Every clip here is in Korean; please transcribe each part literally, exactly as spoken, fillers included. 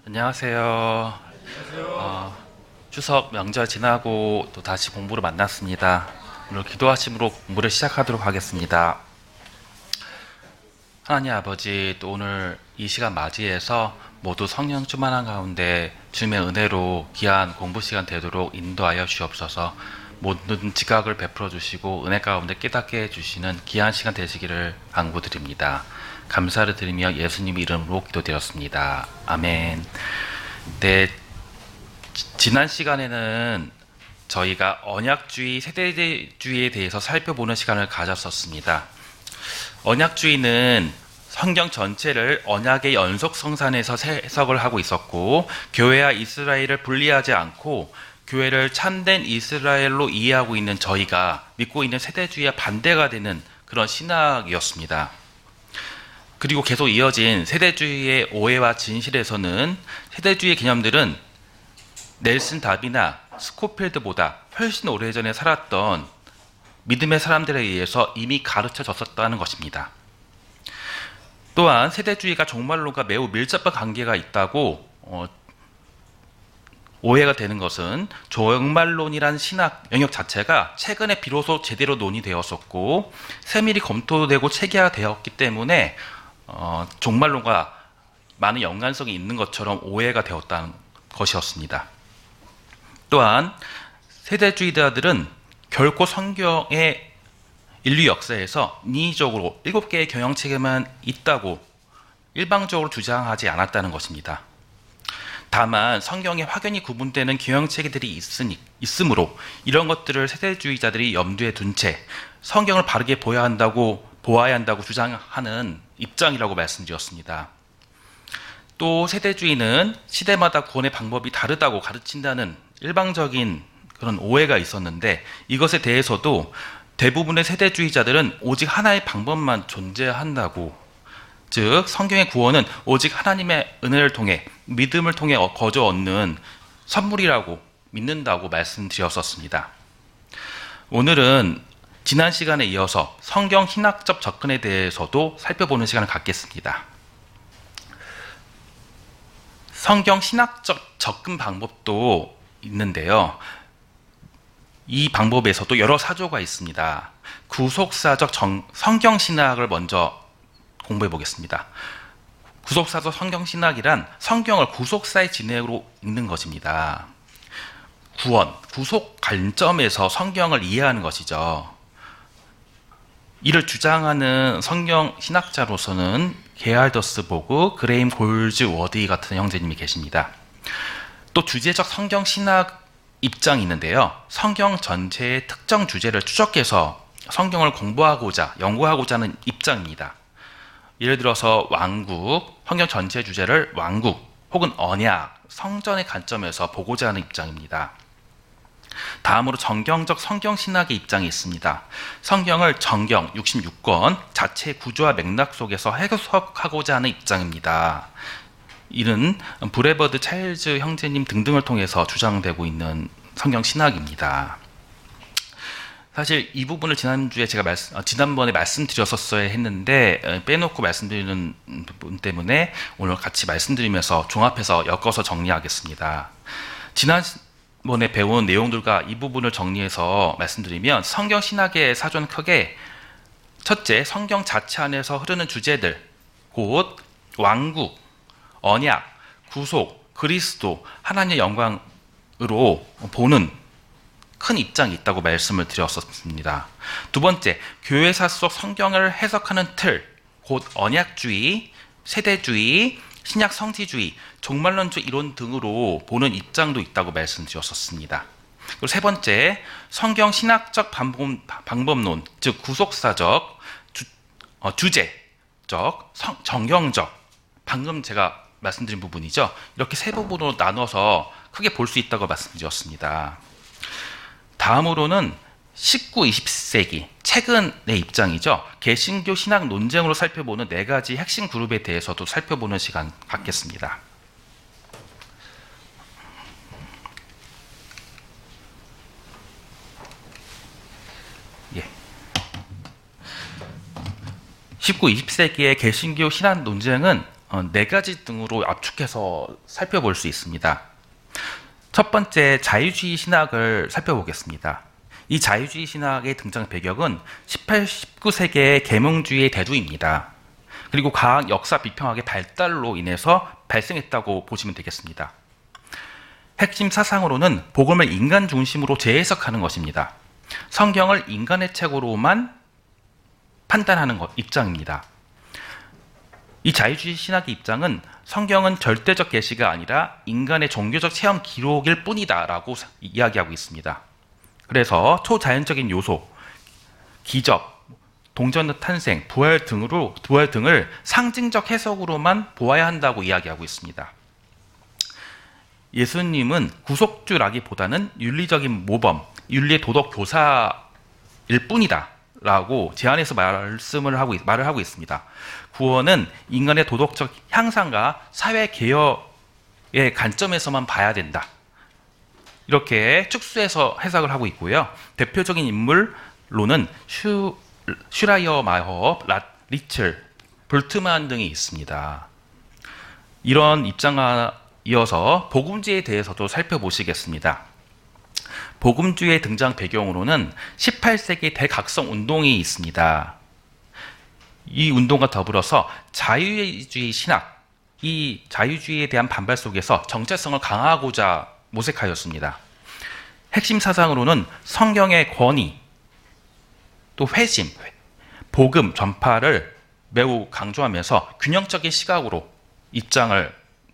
안녕하세요. 어, 추석 명절 지나고 또 다시 공부를 만났습니다. 오늘 기도하심으로 공부를 시작하도록 하겠습니다. 하나님 아버지, 또 오늘 이 시간 맞이해서 모두 성령 충만한 가운데 주님의 은혜로 귀한 공부 시간 되도록 인도하여 주옵소서. 모든 지각을 베풀어 주시고 은혜 가운데 깨닫게 해주시는 귀한 시간 되시기를 간구드립니다. 감사를 드리며 예수님 이름으로 기도드렸습니다. 아멘. 네, 지- 지난 시간에는 저희가 언약주의, 세대주의에 대해서 살펴보는 시간을 가졌었습니다. 언약주의는 성경 전체를 언약의 연속성산에서 해석을 하고 있었고, 교회와 이스라엘을 분리하지 않고 교회를 참된 이스라엘로 이해하고 있는 저희가 믿고 있는 세대주의와 반대가 되는 그런 신학이었습니다. 그리고 계속 이어진 세대주의의 오해와 진실에서는 세대주의 개념들은 넬슨 다비나 스코필드보다 훨씬 오래전에 살았던 믿음의 사람들에 의해서 이미 가르쳐 졌었다는 것입니다. 또한 세대주의가 종말론과 매우 밀접한 관계가 있다고 어, 오해가 되는 것은 종말론이란 신학 영역 자체가 최근에 비로소 제대로 논의되었었고 세밀히 검토되고 체계화되었기 때문에 어, 종말론과 많은 연관성이 있는 것처럼 오해가 되었다는 것이었습니다. 또한 세대주의자들은 결코 성경의 인류 역사에서 인위적으로 일곱 개의 경영체계만 있다고 일방적으로 주장하지 않았다는 것입니다. 다만 성경에 확연히 구분되는 경영체계들이 있으니, 있으므로 이런 것들을 세대주의자들이 염두에 둔 채 성경을 바르게 보아야 한다고, 보아야 한다고 주장하는 입장이라고 말씀드렸습니다. 또 세대주의는 시대마다 구원의 방법이 다르다고 가르친다는 일방적인 그런 오해가 있었는데, 이것에 대해서도 대부분의 세대주의자들은 오직 하나의 방법만 존재한다고, 즉 성경의 구원은 오직 하나님의 은혜를 통해 믿음을 통해 거저 얻는 선물이라고 믿는다고 말씀드렸었습니다. 오늘은 지난 시간에 이어서 성경 신학적 접근에 대해서도 살펴보는 시간을 갖겠습니다. 성경 신학적 접근 방법도 있는데요. 이 방법에서도 여러 사조가 있습니다. 구속사적 정, 성경 신학을 먼저 공부해 보겠습니다. 구속사적 성경 신학이란 성경을 구속사의 진행으로 읽는 것입니다. 구원, 구속 관점에서 성경을 이해하는 것이죠. 이를 주장하는 성경 신학자로서는 게알더스 보그, 그레임 골즈 워디 같은 형제님이 계십니다. 또 주제적 성경 신학 입장이 있는데요. 성경 전체의 특정 주제를 추적해서 성경을 공부하고자, 연구하고자 하는 입장입니다. 예를 들어서 왕국, 성경 전체 주제를 왕국 혹은 언약, 성전의 관점에서 보고자 하는 입장입니다. 다음으로 정경적 성경 신학의 입장이 있습니다. 성경을 정경 육십육 권 자체의 구조와 맥락 속에서 해석하고자 하는 입장입니다. 이는 브레버드 차일즈 형제님 등등을 통해서 주장되고 있는 성경 신학입니다. 사실 이 부분을 지난주에 제가 말씀, 지난번에 말씀드렸었어야 했는데 빼놓고 말씀드리는 부분 때문에 오늘 같이 말씀드리면서 종합해서 엮어서 정리하겠습니다. 지난번에 배운 내용들과 이 부분을 정리해서 말씀드리면 성경 신학의 사조는 크게 첫째, 성경 자체 안에서 흐르는 주제들, 곧 왕국, 언약, 구속, 그리스도, 하나님의 영광으로 보는 큰 입장이 있다고 말씀을 드렸었습니다. 두 번째, 교회사 속 성경을 해석하는 틀, 곧 언약주의, 세대주의, 신약 성지주의, 종말론적 이론 등으로 보는 입장도 있다고 말씀드렸었습니다. 그리고 세 번째, 성경 신학적 방법, 방법론, 즉 구속사적, 주, 어, 주제적, 성, 정경적, 방금 제가 말씀드린 부분이죠. 이렇게 세 부분으로 나눠서 크게 볼 수 있다고 말씀드렸습니다. 다음으로는 십구, 이십 세기 최근의 입장이죠. 개신교 신학 논쟁으로 살펴보는 네 가지 핵심 그룹에 대해서도 살펴보는 시간 갖겠습니다. 예. 십구, 이십 세기의 개신교 신학 논쟁은 어, 네 가지 등으로 압축해서 살펴볼 수 있습니다. 첫 번째, 자유주의 신학을 살펴보겠습니다. 이 자유주의 신학의 등장 배경은 십팔, 십구 세기의 계몽주의의 대두입니다. 그리고 과학 역사 비평학의 발달로 인해서 발생했다고 보시면 되겠습니다. 핵심 사상으로는 복음을 인간 중심으로 재해석하는 것입니다. 성경을 인간의 책으로만 판단하는 것, 입장입니다. 이 자유주의 신학의 입장은 성경은 절대적 계시가 아니라 인간의 종교적 체험 기록일 뿐이다 라고 이야기하고 있습니다. 그래서 초자연적인 요소, 기적, 동전의 탄생, 부활 등으로, 부활 등을 상징적 해석으로만 보아야 한다고 이야기하고 있습니다. 예수님은 구속주라기보다는 윤리적인 모범, 윤리의 도덕 교사일 뿐이다 라고 제안해서 말씀을 하고, 말을 하고 있습니다. 구원은 인간의 도덕적 향상과 사회 개혁의 관점에서만 봐야 된다. 이렇게 축소해서 해석을 하고 있고요. 대표적인 인물로는 슈, 슈라이어 마허, 리첼, 볼트만 등이 있습니다. 이런 입장과 이어서 복음주의에 대해서도 살펴보시겠습니다. 복음주의의 등장 배경으로는 십팔 세기 대각성 운동이 있습니다. 이 운동과 더불어서 자유주의 신학, 이 자유주의에 대한 반발 속에서 정체성을 강화하고자 모색하였습니다. 핵심 사상으로는 성경의 권위, 또 회심, 복음 전파를 매우 강조하면서 균형적인 시각으로 입장을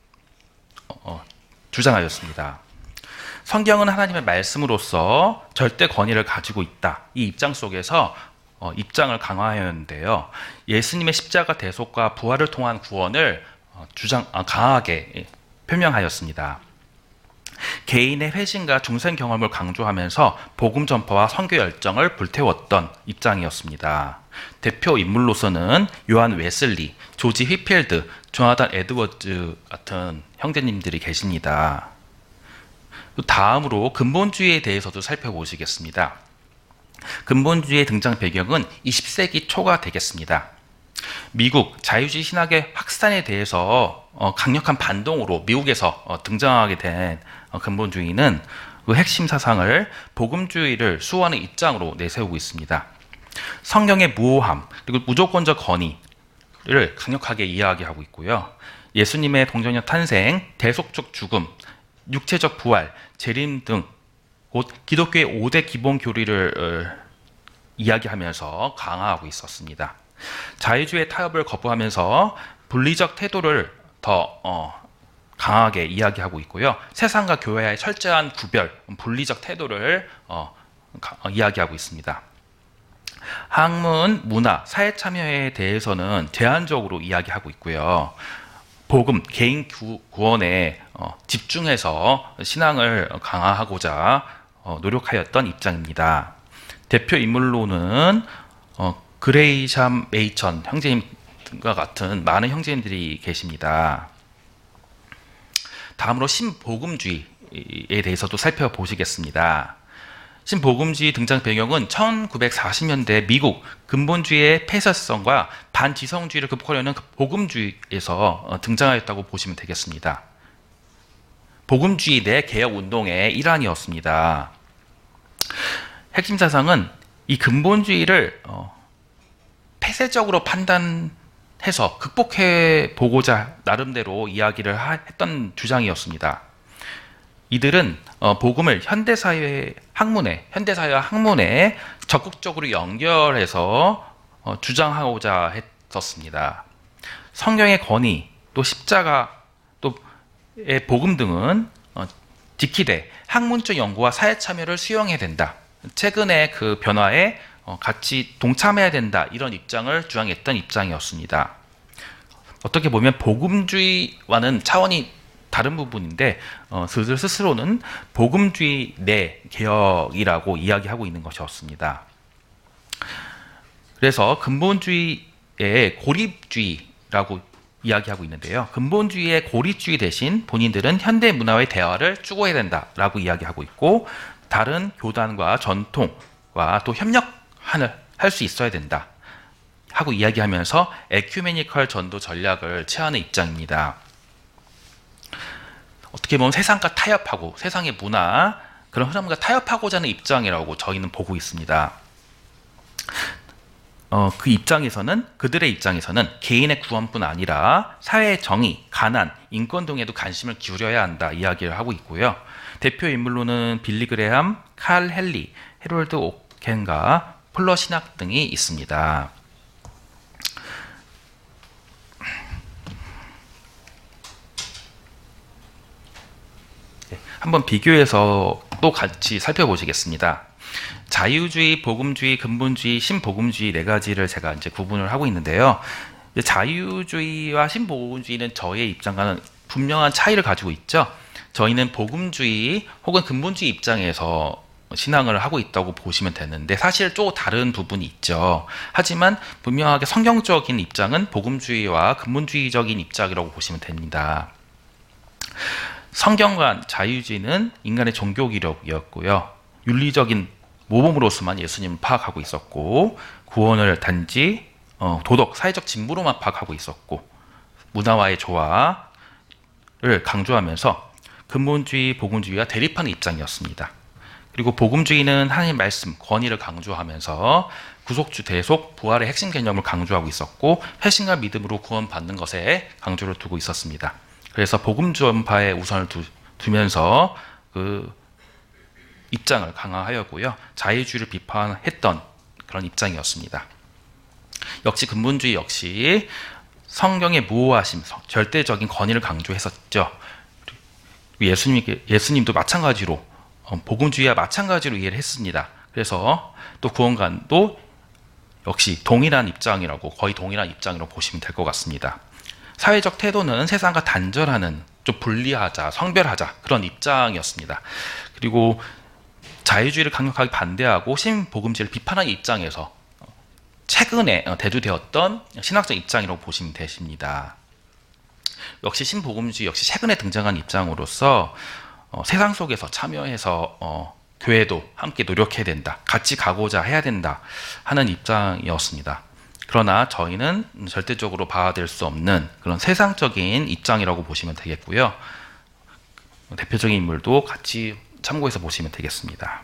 어, 주장하였습니다. 성경은 하나님의 말씀으로서 절대 권위를 가지고 있다. 이 입장 속에서 어, 입장을 강화하였는데요. 예수님의 십자가 대속과 부활을 통한 구원을 어, 주장 아, 강하게 예, 표명하였습니다. 개인의 회심과 중생 경험을 강조하면서 복음 전파와 선교 열정을 불태웠던 입장이었습니다. 대표 인물로서는 요한 웨슬리, 조지 휘필드, 조나단 에드워즈 같은 형제님들이 계십니다. 다음으로 근본주의에 대해서도 살펴보시겠습니다. 근본주의의 등장 배경은 이십 세기 초가 되겠습니다. 미국 자유주의 신학의 확산에 대해서 강력한 반동으로 미국에서 등장하게 된 근본주의는 그 핵심 사상을 복음주의를 수호하는 입장으로 내세우고 있습니다. 성경의 무오함 그리고 무조건적 권위를 강력하게 이야기하고 있고요. 예수님의 동정적 탄생, 대속적 죽음, 육체적 부활, 재림 등 곧 기독교의 오 대 기본 교리를 어, 이야기하면서 강화하고 있었습니다. 자유주의 타협을 거부하면서 분리적 태도를 더 어, 강하게 이야기하고 있고요. 세상과 교회의 철저한 구별, 분리적 태도를 어, 가, 어, 이야기하고 있습니다. 학문, 문화, 사회 참여에 대해서는 제한적으로 이야기하고 있고요. 복음, 개인 구원에 어, 집중해서 신앙을 강화하고자 어, 노력하였던 입장입니다. 대표 인물로는 어, 그레이샴 메이천 형제님과 같은 많은 형제님들이 계십니다. 다음으로 신복음주의에 대해서도 살펴보시겠습니다. 신복음주의 등장 배경은 천구백사십 년대 미국 근본주의의 폐쇄성과 반지성주의를 극복하려는 복음주의에서 등장하였다고 보시면 되겠습니다. 복음주의 내 개혁운동의 일환이었습니다. 핵심 사상은 이 근본주의를 폐쇄적으로 판단해서 극복해 보고자 나름대로 이야기를 했던 주장이었습니다. 이들은 어, 복음을 현대사회 학문에, 현대사회와 학문에 적극적으로 연결해서 어, 주장하고자 했었습니다. 성경의 권위, 또 십자가, 또의 복음 등은 어, 지키되 학문적 연구와 사회 참여를 수용해야 된다. 최근의 그 변화에 어, 같이 동참해야 된다. 이런 입장을 주장했던 입장이었습니다. 어떻게 보면 복음주의와는 차원이 다른 부분인데 어, 그들 스스로는 복음주의 내 개혁이라고 이야기하고 있는 것이었습니다. 그래서 근본주의의 고립주의라고 이야기하고 있는데요. 근본주의의 고립주의 대신 본인들은 현대 문화의 대화를 추구해야 된다라고 이야기하고 있고 다른 교단과 전통과 또 협력을 할 수 있어야 된다. 하고 이야기하면서 에큐메니컬 전도 전략을 취하는 입장입니다. 어떻게 보면 세상과 타협하고 세상의 문화, 그런 흐름과 타협하고자 하는 입장이라고 저희는 보고 있습니다. 어, 그 입장에서는, 그들의 입장에서는 개인의 구원뿐 아니라 사회의 정의, 가난, 인권 등에도 관심을 기울여야 한다 이야기를 하고 있고요. 대표 인물로는 빌리 그레함, 칼 헨리, 해롤드 오켄과 폴러 신학 등이 있습니다. 한번 비교해서 또 같이 살펴보시겠습니다. 자유주의, 복음주의, 근본주의, 신복음주의 네 가지를 제가 이제 구분을 하고 있는데요. 자유주의와 신복음주의는 저의 입장과는 분명한 차이를 가지고 있죠. 저희는 복음주의 혹은 근본주의 입장에서 신앙을 하고 있다고 보시면 되는데 사실 또 다른 부분이 있죠. 하지만 분명하게 성경적인 입장은 복음주의와 근본주의적인 입장이라고 보시면 됩니다. 성경과 자유주의는 인간의 종교 기록이었고요. 윤리적인 모범으로서만 예수님을 파악하고 있었고, 구원을 단지 어, 도덕, 사회적 진보로만 파악하고 있었고, 문화와의 조화를 강조하면서 근본주의, 복음주의와 대립하는 입장이었습니다. 그리고 복음주의는 하나님 말씀, 권위를 강조하면서 구속주, 대속, 부활의 핵심 개념을 강조하고 있었고, 회심과 믿음으로 구원받는 것에 강조를 두고 있었습니다. 그래서 복음 전파에 우선을 두, 두면서 그 입장을 강화하였고요. 자유주의를 비판했던 그런 입장이었습니다. 역시 근본주의 역시 성경의 무호하심, 절대적인 권위를 강조했었죠. 예수님, 예수님도 마찬가지로 복음주의와 마찬가지로 이해를 했습니다. 그래서 또 구원관도 역시 동일한 입장이라고, 거의 동일한 입장이라고 보시면 될 것 같습니다. 사회적 태도는 세상과 단절하는, 좀 분리하자, 성별하자 그런 입장이었습니다. 그리고 자유주의를 강력하게 반대하고 신복음주의를 비판하는 입장에서 최근에 대두되었던 신학적 입장이라고 보시면 되십니다. 역시 신복음주의 역시 최근에 등장한 입장으로서 어, 세상 속에서 참여해서 어, 교회도 함께 노력해야 된다, 같이 가고자 해야 된다 하는 입장이었습니다. 그러나 저희는 절대적으로 받아들일 수 없는 그런 세상적인 입장이라고 보시면 되겠고요. 대표적인 인물도 같이 참고해서 보시면 되겠습니다.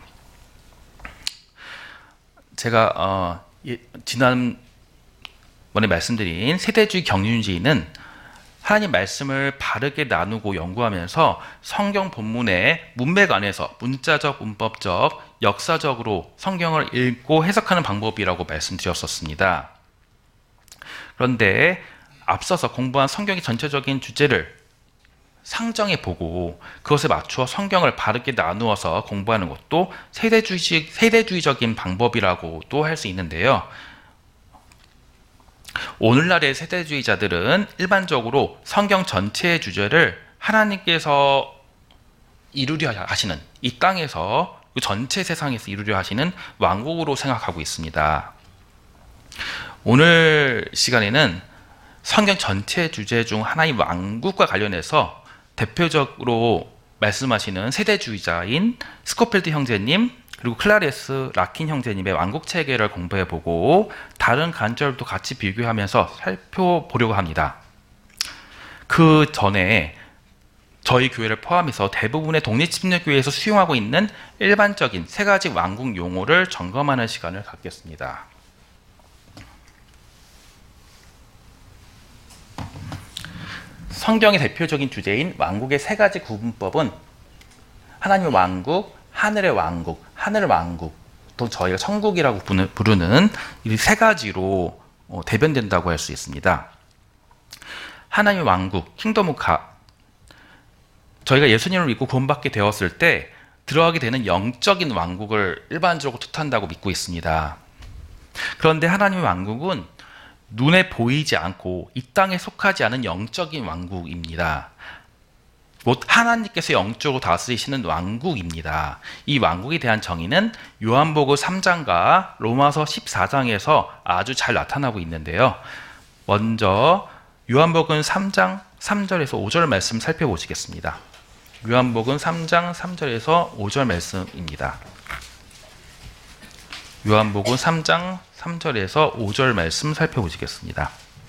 제가 어, 예, 지난번에 말씀드린 세대주의 경륜주의는 하나님 말씀을 바르게 나누고 연구하면서 성경 본문의 문맥 안에서 문자적, 문법적, 역사적으로 성경을 읽고 해석하는 방법이라고 말씀드렸었습니다. 그런데 앞서서 공부한 성경의 전체적인 주제를 상정해 보고 그것에 맞추어 성경을 바르게 나누어서 공부하는 것도 세대주의, 세대주의적인 방법이라고도 할 수 있는데요. 오늘날의 세대주의자들은 일반적으로 성경 전체의 주제를 하나님께서 이루려 하시는, 이 땅에서 그 전체 세상에서 이루려 하시는 왕국으로 생각하고 있습니다. 오늘 시간에는 성경 전체 주제 중 하나의 왕국과 관련해서 대표적으로 말씀하시는 세대주의자인 스코필드 형제님 그리고 클라레스 라킨 형제님의 왕국 체계를 공부해보고 다른 관점도 같이 비교하면서 살펴보려고 합니다. 그 전에 저희 교회를 포함해서 대부분의 독립침례교회에서 수용하고 있는 일반적인 세 가지 왕국 용어를 점검하는 시간을 갖겠습니다. 성경의 대표적인 주제인 왕국의 세 가지 구분법은 하나님의 왕국, 하늘의 왕국, 하늘 왕국, 또 저희가 천국이라고 부르는 이 세 가지로 대변된다고 할 수 있습니다. 하나님의 왕국, 킹덤 오브 갓, 저희가 예수님을 믿고 구원받게 되었을 때 들어가게 되는 영적인 왕국을 일반적으로 뜻한다고 믿고 있습니다. 그런데 하나님의 왕국은 눈에 보이지 않고 이 땅에 속하지 않은 영적인 왕국입니다. 곧 하나님께서 영적으로 다스리시는 왕국입니다. 이 왕국에 대한 정의는 요한복음 삼 장과 로마서 십사 장에서 아주 잘 나타나고 있는데요. 먼저 요한복음 삼 장 삼 절에서 오 절 말씀 살펴보시겠습니다. 요한복음 삼 장 삼 절에서 오 절 말씀입니다. 요한복음 삼 장 삼 절에서 오 절 말씀 살펴보시겠습니다.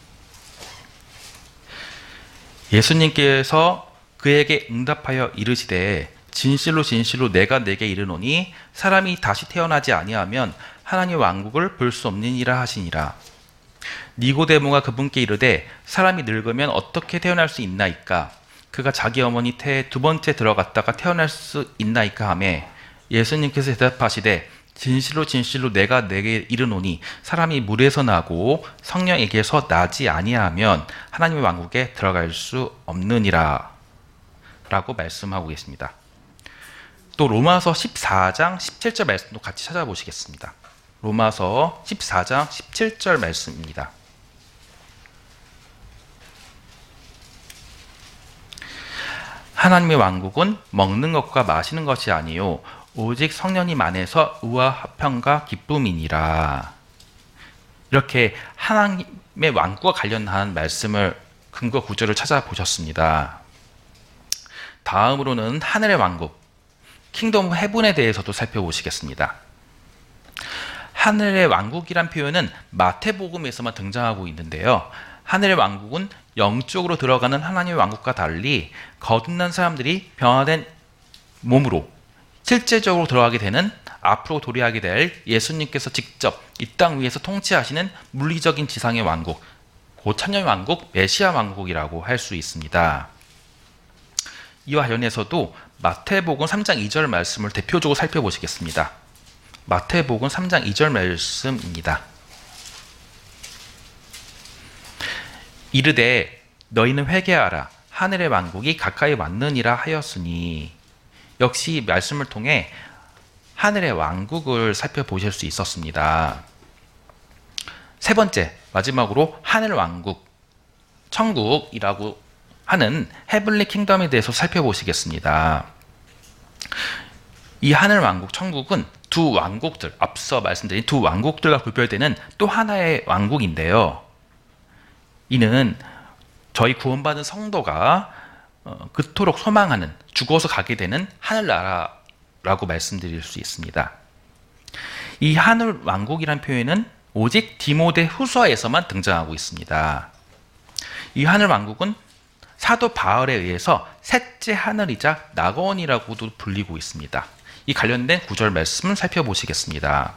예수님께서 그에게 응답하여 이르시되 진실로 진실로 내가 네게 이르노니 사람이 다시 태어나지 아니하면 하나님의 왕국을 볼 수 없느니라 하시니라. 니고데모가 그분께 이르되 사람이 늙으면 어떻게 태어날 수 있나이까? 그가 자기 어머니 태에 두 번째 들어갔다가 태어날 수 있나이까 하매 예수님께서 대답하시되 진실로 진실로 내가 네게 이르노니 사람이 물에서 나고 성령에게서 나지 아니하면 하나님의 왕국에 들어갈 수 없느니라 라고 말씀하고 계십니다. 또 로마서 십사 장 십칠 절 말씀도 같이 찾아보시겠습니다. 로마서 십사 장 십칠 절 말씀입니다. 하나님의 왕국은 먹는 것과 마시는 것이 아니요 오직 성령님 안에서 의와 화평과 기쁨이니라. 이렇게 하나님의 왕국과 관련한 말씀을 근거 구절을 찾아보셨습니다. 다음으로는 하늘의 왕국, 킹덤 헤븐에 대해서도 살펴보시겠습니다. 하늘의 왕국이란 표현은 마태복음에서만 등장하고 있는데요. 하늘의 왕국은 영적으로 들어가는 하나님의 왕국과 달리 거듭난 사람들이 변화된 몸으로 실제적으로 들어가게 되는, 앞으로 도래하게 될 예수님께서 직접 이 땅 위에서 통치하시는 물리적인 지상의 왕국, 곧 천년의 왕국, 메시아 왕국이라고 할 수 있습니다. 이와 관련해서도 마태복음 삼 장 이 절 말씀을 대표적으로 살펴보시겠습니다. 마태복음 삼 장 이 절 말씀입니다. 이르되 너희는 회개하라 하늘의 왕국이 가까이 왔느니라 하였으니. 역시 말씀을 통해 하늘의 왕국을 살펴보실 수 있었습니다. 세 번째, 마지막으로 하늘 왕국, 천국이라고 하는 헤블리 킹덤에 대해서 살펴보시겠습니다. 이 하늘 왕국, 천국은 두 왕국들, 앞서 말씀드린 두 왕국들과 구별되는 또 하나의 왕국인데요. 이는 저희 구원받은 성도가 어, 그토록 소망하는, 죽어서 가게 되는 하늘나라라고 말씀드릴 수 있습니다. 이 하늘 왕국이란 표현은 오직 디모데 후서에서만 등장하고 있습니다. 이 하늘 왕국은 사도 바울에 의해서 셋째 하늘이자 낙원이라고도 불리고 있습니다. 이 관련된 구절 말씀을 살펴보시겠습니다.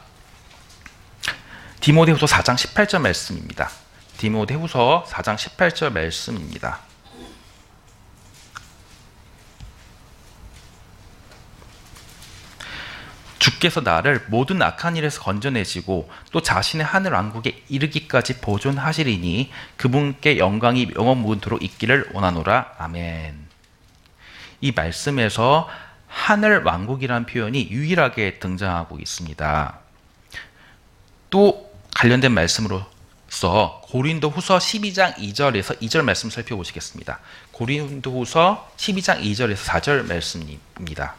디모데후서 사 장 십팔 절 말씀입니다. 디모데후서 사 장 십팔 절 말씀입니다. 주께서 나를 모든 악한 일에서 건져내시고 또 자신의 하늘 왕국에 이르기까지 보존하시리니 그분께 영광이 영원무궁토록 있기를 원하노라. 아멘. 이 말씀에서 하늘 왕국이라는 표현이 유일하게 등장하고 있습니다. 또 관련된 말씀으로서 고린도후서 십이 장 이 절에서 이 절 말씀 살펴보시겠습니다. 고린도후서 십이 장 이 절에서 사 절 말씀입니다.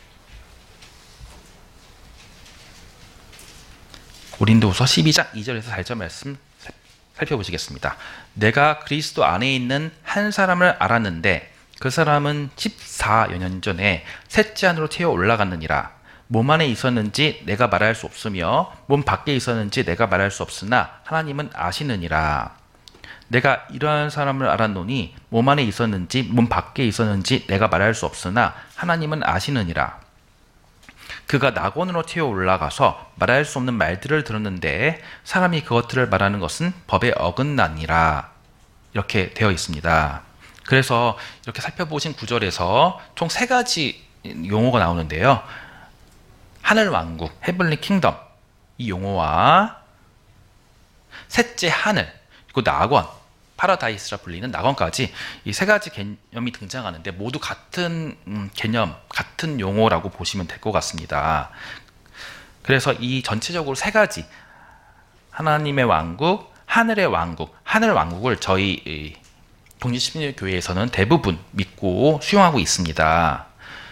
고린도후서 십이 장 이 절에서 사 절 말씀 살펴보시겠습니다. 내가 그리스도 안에 있는 한 사람을 알았는데 그 사람은 십사여 년 전에 셋째 하늘로 태워 올라갔느니라. 몸 안에 있었는지 내가 말할 수 없으며 몸 밖에 있었는지 내가 말할 수 없으나 하나님은 아시느니라. 내가 이러한 사람을 알았노니 몸 안에 있었는지 몸 밖에 있었는지 내가 말할 수 없으나 하나님은 아시느니라. 그가 낙원으로 튀어 올라가서 말할 수 없는 말들을 들었는데 사람이 그것들을 말하는 것은 법에 어긋나니라. 이렇게 되어 있습니다. 그래서 이렇게 살펴보신 구절에서 총 세 가지 용어가 나오는데요. 하늘 왕국, 헤블리 킹덤, 이 용어와 셋째 하늘, 그리고 낙원, 파라다이스라 불리는 낙원까지 이 세 가지 개념이 등장하는데 모두 같은 음, 개념, 같은 용어라고 보시면 될 것 같습니다. 그래서 이 전체적으로 세 가지, 하나님의 왕국, 하늘의 왕국, 하늘 왕국을 저희 독립심리교회에서는 대부분 믿고 수용하고 있습니다.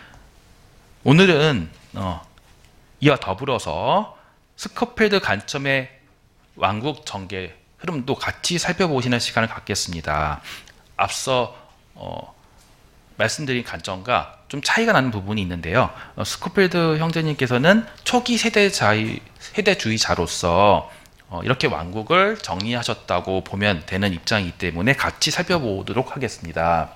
오늘은 어, 이와 더불어서 스코필드 관점의 왕국 전개 흐름도 같이 살펴보시는 시간을 갖겠습니다. 앞서 어, 말씀드린 관점과 좀 차이가 나는 부분이 있는데요. 어, 스코필드 형제님께서는 초기 세대자의, 세대주의자로서 어, 이렇게 왕국을 정리하셨다고 보면 되는 입장이기 때문에 같이 살펴보도록 하겠습니다.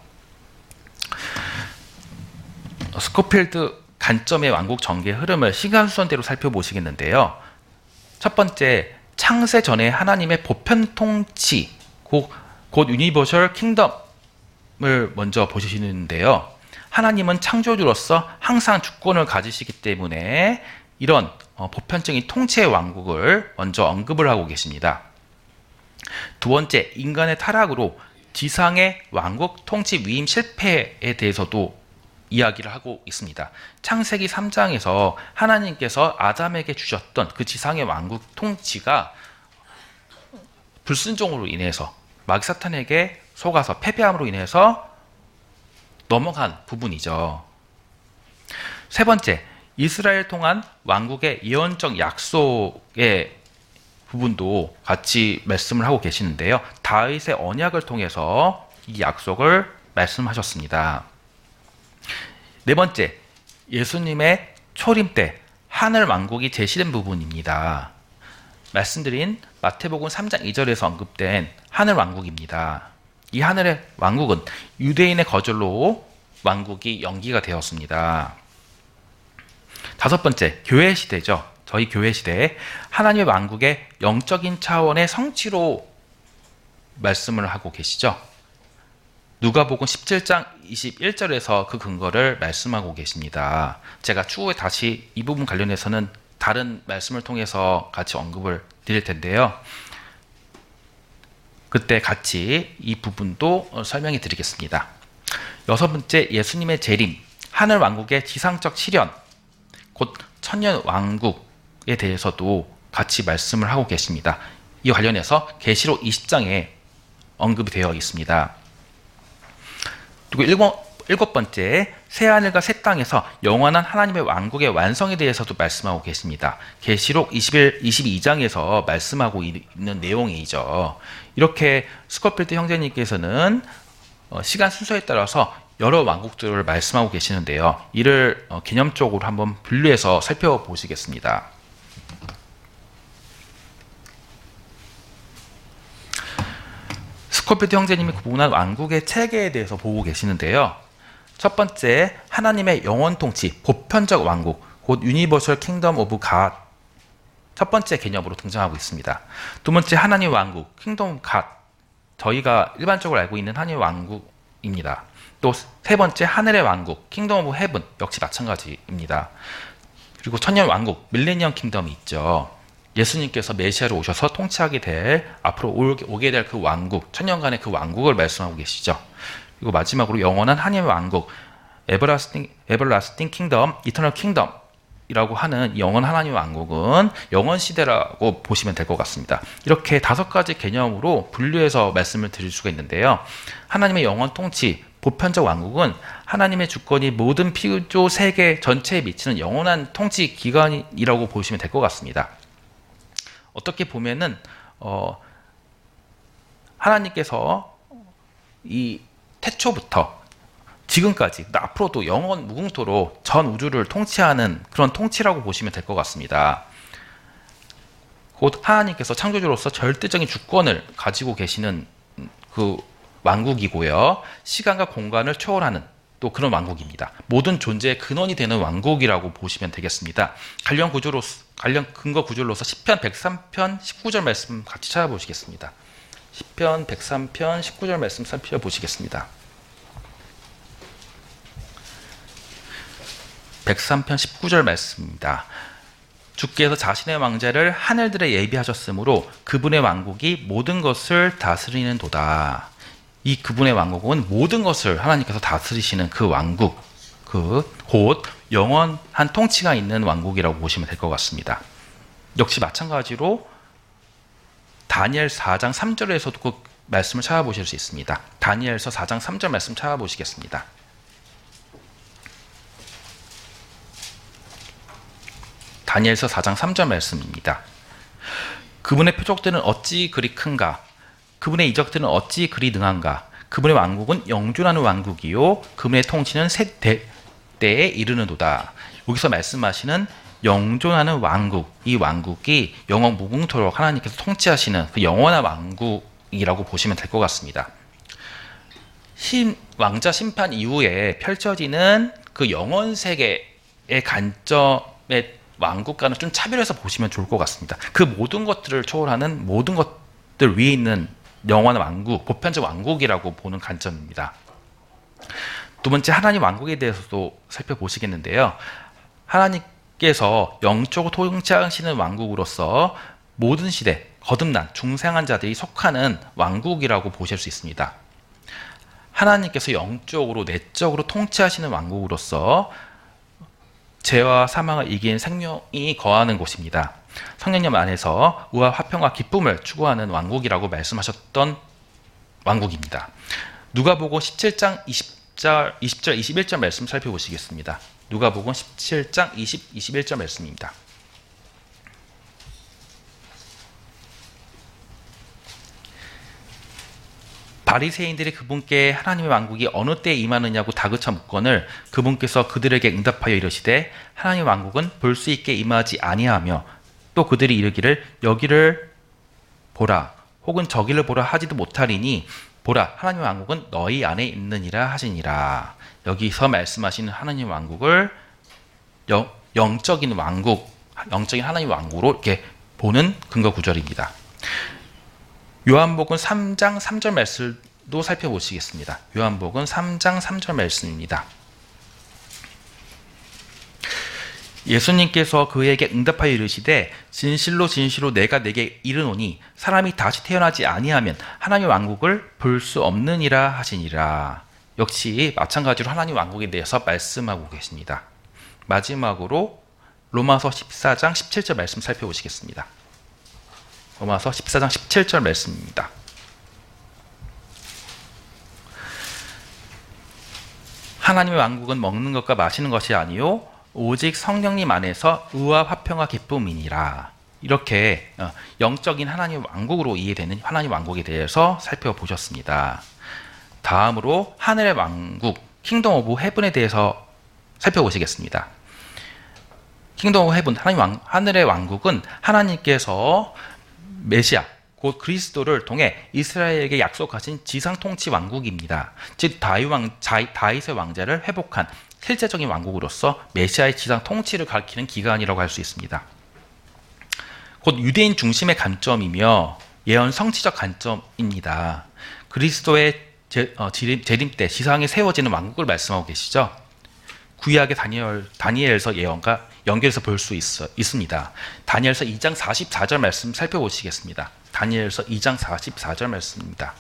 어, 스코필드 관점의 왕국 전개의 흐름을 시간순서대로 살펴보시겠는데요. 첫 번째, 창세 전에 하나님의 보편 통치, 곧, 곧 유니버셜 킹덤을 먼저 보시는데요. 하나님은 창조주로서 항상 주권을 가지시기 때문에 이런 어, 보편적인 통치의 왕국을 먼저 언급을 하고 계십니다. 두 번째, 인간의 타락으로 지상의 왕국 통치 위임 실패에 대해서도 이야기를 하고 있습니다. 창세기 삼 장에서 하나님께서 아담에게 주셨던 그 지상의 왕국 통치가 불순종으로 인해서 마귀 사탄에게 속아서 패배함으로 인해서 넘어간 부분이죠. 세 번째, 이스라엘 통한 왕국의 예언적 약속의 부분도 같이 말씀을 하고 계시는데요. 다윗의 언약을 통해서 이 약속을 말씀하셨습니다. 네 번째, 예수님의 초림 때 하늘 왕국이 제시된 부분입니다. 말씀드린 마태복음 삼 장 이 절에서 언급된 하늘 왕국입니다. 이 하늘의 왕국은 유대인의 거절로 왕국이 연기가 되었습니다. 다섯 번째, 교회 시대죠. 저희 교회 시대에 하나님의 왕국의 영적인 차원의 성취로 말씀을 하고 계시죠. 누가복음 십칠 장 이십일 절에서 그 근거를 말씀하고 계십니다. 제가 추후에 다시 이 부분 관련해서는 다른 말씀을 통해서 같이 언급을 드릴 텐데요. 그때 같이 이 부분도 설명해 드리겠습니다. 여섯 번째, 예수님의 재림, 하늘 왕국의 지상적 실현, 곧 천년 왕국에 대해서도 같이 말씀을 하고 계십니다. 이 관련해서 계시록 이십 장에 언급이 되어 있습니다. 그리고 일곱, 일곱 번째, 새하늘과 새 땅에서 영원한 하나님의 왕국의 완성에 대해서도 말씀하고 계십니다. 계시록 이십일, 이십이 장에서 말씀하고 있는 내용이죠. 이렇게 스코필드 형제님께서는 시간 순서에 따라서 여러 왕국들을 말씀하고 계시는데요. 이를 개념적으로 한번 분류해서 살펴보시겠습니다. 스코필드 형제님이 구분한 왕국의 체계에 대해서 보고 계시는데요. 첫 번째, 하나님의 영원 통치, 보편적 왕국, 곧 유니버셜 킹덤 오브 갓. 첫 번째 개념으로 등장하고 있습니다. 두 번째, 하나님 왕국, 킹덤 오브 갓. 저희가 일반적으로 알고 있는 하나님 왕국입니다. 또 세 번째, 하늘의 왕국, 킹덤 오브 헤븐. 역시 마찬가지입니다. 그리고 천년 왕국, 밀레니엄 킹덤이 있죠. 예수님께서 메시아로 오셔서 통치하게 될, 앞으로 오게 될 그 왕국, 천년간의 그 왕국을 말씀하고 계시죠. 그리고 마지막으로 영원한 하나님의 왕국, 에버라스팅, 에버라스팅 킹덤, 이터널 킹덤이라고 하는 영원 하나님의 왕국은 영원 시대라고 보시면 될 것 같습니다. 이렇게 다섯 가지 개념으로 분류해서 말씀을 드릴 수가 있는데요. 하나님의 영원 통치, 보편적 왕국은 하나님의 주권이 모든 피조 세계 전체에 미치는 영원한 통치 기관이라고 보시면 될 것 같습니다. 어떻게 보면은 어, 하나님께서 이 태초부터 지금까지 앞으로도 영원 무궁토로 전 우주를 통치하는 그런 통치라고 보시면 될 것 같습니다. 곧 하나님께서 창조주로서 절대적인 주권을 가지고 계시는 그 왕국이고요. 시간과 공간을 초월하는 또 그런 왕국입니다. 모든 존재의 근원이 되는 왕국이라고 보시면 되겠습니다. 관련 구조로 관련 근거 구절로서 시편 백삼 편 십구 절 말씀 같이 찾아보시겠습니다. 시편 백삼 편 십구 절 말씀 살펴보시겠습니다. 백삼 편 십구 절 말씀입니다. 주께서 자신의 왕자를 하늘들에 예비하셨으므로 그분의 왕국이 모든 것을 다스리는 도다. 이 그분의 왕국은 모든 것을 하나님께서 다스리시는 그 왕국, 그 곧 영원한 통치가 있는 왕국이라고 보시면 될 것 같습니다. 역시 마찬가지로 다니엘 사 장 삼 절에서도 그 말씀을 찾아보실 수 있습니다. 다니엘서 사 장 삼 절 말씀 찾아보시겠습니다. 다니엘서 사 장 삼 절 말씀입니다. 그분의 표적들은 어찌 그리 큰가? 그분의 이적들은 어찌 그리 능한가? 그분의 왕국은 영존하는 왕국이요 그분의 통치는 세 대에 이르는도다. 여기서 말씀하시는 영존하는 왕국, 이 왕국이 영원 무궁토록 하나님께서 통치하시는 그 영원한 왕국이라고 보시면 될 것 같습니다. 신, 왕자 심판 이후에 펼쳐지는 그 영원 세계의 관점의 왕국과는 좀 차별해서 보시면 좋을 것 같습니다. 그 모든 것들을 초월하는 모든 것들 위에 있는 영원한 왕국, 보편적 왕국이라고 보는 관점입니다. 두 번째, 하나님 왕국에 대해서도 살펴보시겠는데요. 하나님께서 영적으로 통치하시는 왕국으로서 모든 시대, 거듭난 중생한 자들이 속하는 왕국이라고 보실 수 있습니다. 하나님께서 영적으로 내적으로 통치하시는 왕국으로서 죄와 사망을 이긴 생명이 거하는 곳입니다. 성령님 안에서 의와 화평과 기쁨을 추구하는 왕국이라고 말씀하셨던 왕국입니다. 누가복음 십칠 장 이십 절, 이십 절, 이십일 절 말씀 살펴보시겠습니다. 누가복음 십칠 장 이십, 이십일 절 말씀입니다. 바리새인들이 그분께 하나님의 왕국이 어느 때에 임하느냐고 다그쳐 묻거늘 그분께서 그들에게 응답하여 이르시되 하나님의 왕국은 볼 수 있게 임하지 아니하며 또 그들이 이르기를 여기를 보라 혹은 저기를 보라 하지도 못하리니 보라 하나님의 왕국은 너희 안에 있느니라 하시니라. 여기서 말씀하시는 하나님의 왕국을 영, 영적인 왕국, 영적인 하나님의 왕국으로 이렇게 보는 근거 구절입니다. 요한복음 삼 장 삼 절 말씀도 살펴보시겠습니다. 요한복음 삼 장 삼 절 말씀입니다. 예수님께서 그에게 응답하여 이르시되 진실로 진실로 내가 내게 이르노니 사람이 다시 태어나지 아니하면 하나님의 왕국을 볼 수 없느니라 하시니라. 역시 마찬가지로 하나님 왕국에 대해서 말씀하고 계십니다. 마지막으로 로마서 십사 장 십칠 절 말씀 살펴보시겠습니다. 로마서 십사 장 십칠 절 말씀입니다. 하나님의 왕국은 먹는 것과 마시는 것이 아니요 오직 성령님 안에서 의와 화평과 기쁨이니라. 이렇게 영적인 하나님의 왕국으로 이해되는 하나님 왕국에 대해서 살펴보셨습니다. 다음으로 하늘의 왕국, 킹덤 오브 헤븐에 대해서 살펴보시겠습니다. 킹덤 오브 헤븐, 하나님 왕, 하늘의 왕국은 하나님께서 메시아, 곧 그리스도를 통해 이스라엘에게 약속하신 지상 통치 왕국입니다. 즉 다윗 왕, 다윗의 왕자를 회복한 실제적인 왕국으로서 메시아의 지상 통치를 가리키는 기간이라고 할 수 있습니다. 곧 유대인 중심의 관점이며 예언 성취적 관점입니다. 그리스도의 재, 어, 재림 때 지상에 세워지는 왕국을 말씀하고 계시죠. 구약의 다니엘, 다니엘서 예언과 연결해서 볼 수 있습니다. 다니엘서 이 장 사십사 절 말씀 살펴보시겠습니다. 다니엘서 이 장 사십사 절 말씀입니다.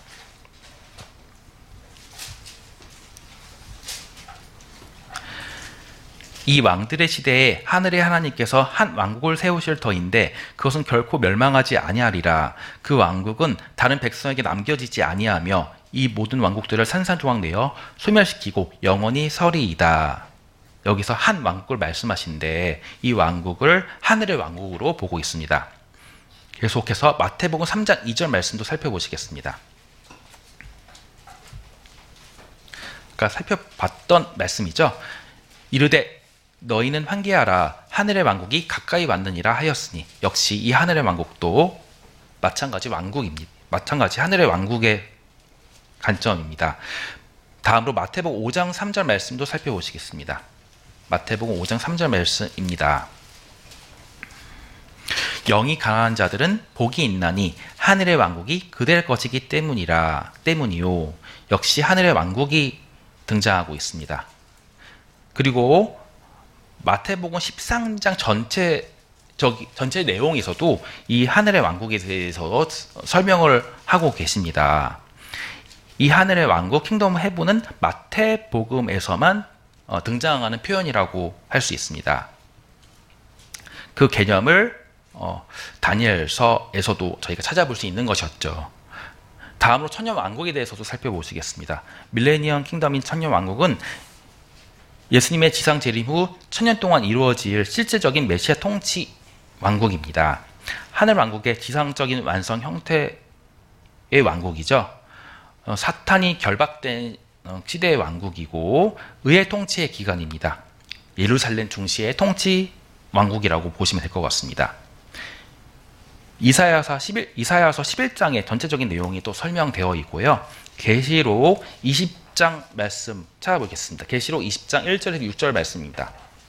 이 왕들의 시대에 하늘의 하나님께서 한 왕국을 세우실 터인데 그것은 결코 멸망하지 아니하리라. 그 왕국은 다른 백성에게 남겨지지 아니하며 이 모든 왕국들을 산산조각 내어 소멸시키고 영원히 서리이다. 여기서 한 왕국을 말씀하시는데 이 왕국을 하늘의 왕국으로 보고 있습니다. 계속해서 마태복음 삼 장 이 절 말씀도 살펴보시겠습니다. 아까 살펴봤던 말씀이죠. 이르되 너희는 환기하라 하늘의 왕국이 가까이 왔느니라 하였으니 역시 이 하늘의 왕국도 마찬가지 왕국입니다. 마찬가지 하늘의 왕국의 관점입니다. 다음으로 마태복음 오 장 삼 절 말씀도 살펴보시겠습니다. 마태복음 오 장 삼 절 말씀입니다. 영이 강한 자들은 복이 있나니 하늘의 왕국이 그들 것이기 때문이라 때문이요. 역시 하늘의 왕국이 등장하고 있습니다. 그리고 마태복음 십삼 장 전체 저기 전체 내용에서도 이 하늘의 왕국에 대해서 설명을 하고 계십니다. 이 하늘의 왕국 킹덤 헤븐은 마태복음에서만 어, 등장하는 표현이라고 할 수 있습니다. 그 개념을 어, 다니엘서에서도 저희가 찾아볼 수 있는 것이었죠. 다음으로 천년 왕국에 대해서도 살펴보시겠습니다. 밀레니엄 킹덤인 천년 왕국은 예수님의 지상 재림 후 천년 동안 이루어질 실제적인 메시아 통치 왕국입니다. 하늘 왕국의 지상적인 완성 형태의 왕국이죠. 어, 사탄이 결박된 어, 시대의 왕국이고 의의 통치의 기간입니다. 예루살렘 중시의 통치 왕국이라고 보시면 될 것 같습니다. 이사야서 십일, 이사야서 십일 장의 전체적인 내용이 또 설명되어 있고요. 계시록 이십 장 말씀 찾아보겠습니다. 계시록 이십 장 일 절에서 육 절 말씀입니다.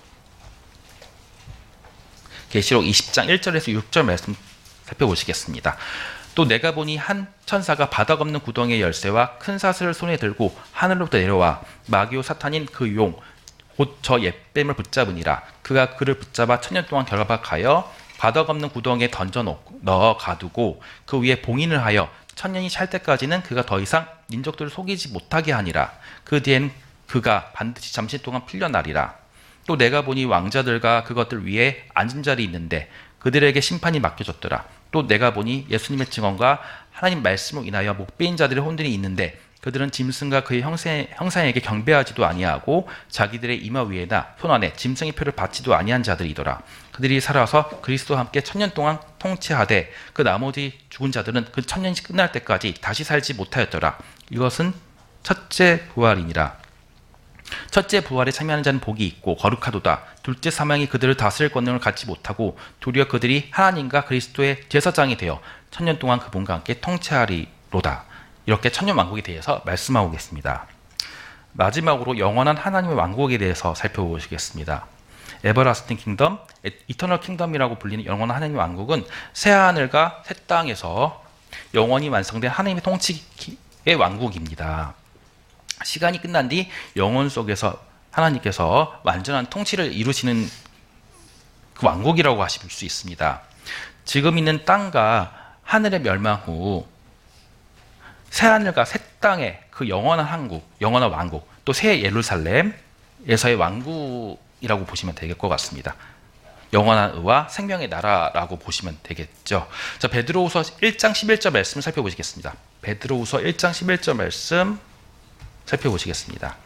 계시록 이십 장 일 절에서 육 절 말씀 살펴보시겠습니다. 또 내가 보니 한 천사가 바닥 없는 구덩이의 열쇠와 큰 사슬을 손에 들고 하늘로부터 내려와 마귀오 사탄인 그 용 곧 저 옛뱀을 붙잡으니라. 그가 그를 붙잡아 천년 동안 결박하여 바닥 없는 구덩이에 던져 넣어 가두고 그 위에 봉인을 하여 천년이 찰 때까지는 그가 더 이상 민족들을 속이지 못하게 하니라. 그 뒤엔 그가 반드시 잠시 동안 풀려나리라. 또 내가 보니 왕자들과 그것들 위에 앉은 자리 있는데 그들에게 심판이 맡겨졌더라. 또 내가 보니 예수님의 증언과 하나님 말씀으로 인하여 목 베인 자들의 혼들이 있는데 그들은 짐승과 그의 형세, 형상에게 경배하지도 아니하고 자기들의 이마 위에나 손 안에 짐승의 표를 받지도 아니한 자들이더라. 그들이 살아서 그리스도와 함께 천년 동안 통치하되 그 나머지 죽은 자들은 그 천년이 끝날 때까지 다시 살지 못하였더라. 이것은 첫째 부활이니라. 첫째 부활에 참여하는 자는 복이 있고 거룩하도다. 둘째 사망이 그들을 다스릴 권능을 갖지 못하고 도리어 그들이 하나님과 그리스도의 제사장이 되어 천년 동안 그분과 함께 통치하리로다. 이렇게 천년 왕국에 대해서 말씀하고 계십니다. 마지막으로 영원한 하나님의 왕국에 대해서 살펴보시겠습니다. 에버라스팅 킹덤, 이터널 킹덤이라고 불리는 영원한 하나님의 왕국은 새하늘과 새 땅에서 영원히 완성된 하나님의 통치의 왕국입니다. 시간이 끝난 뒤 영혼 속에서 하나님께서 완전한 통치를 이루시는 그 왕국이라고 하실 수 있습니다. 지금 있는 땅과 하늘의 멸망 후 새하늘과 새 땅의 그 영원한 한국, 영원한 왕국, 또 새 예루살렘에서의 왕국이라고 보시면 될 것 같습니다. 영원한 의와 생명의 나라라고 보시면 되겠죠. 자, 베드로후서 일 장 십일 절 말씀을 살펴보시겠습니다. 베드로후서 일 장 십일 절 말씀 살펴보시겠습니다.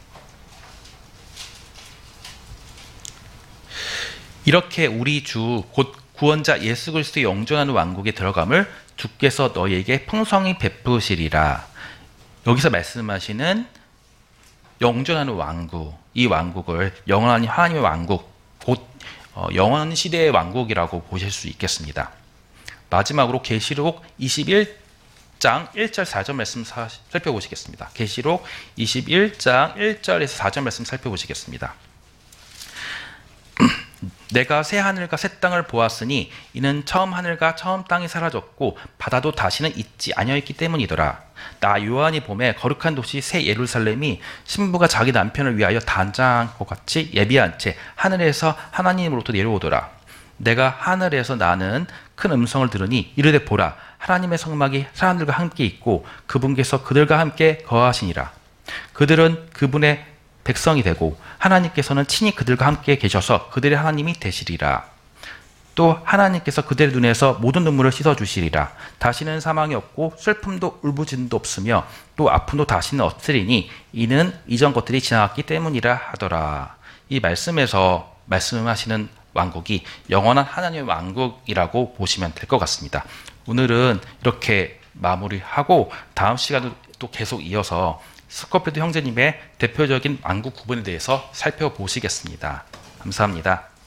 이렇게 우리 주 곧 구원자 예수 그리스도의 영존하는 왕국에 들어감을 주께서 너희에게 풍성히 베푸시리라. 여기서 말씀하시는 영존하는 왕국, 이 왕국을 영원한 하나님의 왕국, 곧 영원 시대의 왕국이라고 보실 수 있겠습니다. 마지막으로 계시록 이십일 장 일 절 사 절 말씀 살펴보시겠습니다. 계시록 이십일 장 일 절에서 사 절 말씀 살펴보시겠습니다. 내가 새 하늘과 새 땅을 보았으니 이는 처음 하늘과 처음 땅이 사라졌고 바다도 다시는 있지 아니하였기 때문이더라. 나 요한이 보매 거룩한 도시 새 예루살렘이 신부가 자기 남편을 위하여 단장한 것 같이 예비한 채 하늘에서 하나님으로부터 내려오더라. 내가 하늘에서 나는 큰 음성을 들으니 이르되 보라 하나님의 성막이 사람들과 함께 있고 그분께서 그들과 함께 거하시니라. 그들은 그분의 백성이 되고 하나님께서는 친히 그들과 함께 계셔서 그들의 하나님이 되시리라. 또 하나님께서 그들의 눈에서 모든 눈물을 씻어주시리라. 다시는 사망이 없고 슬픔도 울부짖음도 없으며 또 아픔도 다시는 없으리니 이는 이전 것들이 지나갔기 때문이라 하더라. 이 말씀에서 말씀하시는 왕국이 영원한 하나님의 왕국이라고 보시면 될 것 같습니다. 오늘은 이렇게 마무리하고 다음 시간도 또 계속 이어서 스코필드 형제님의 대표적인 왕국 구분에 대해서 살펴보시겠습니다. 감사합니다.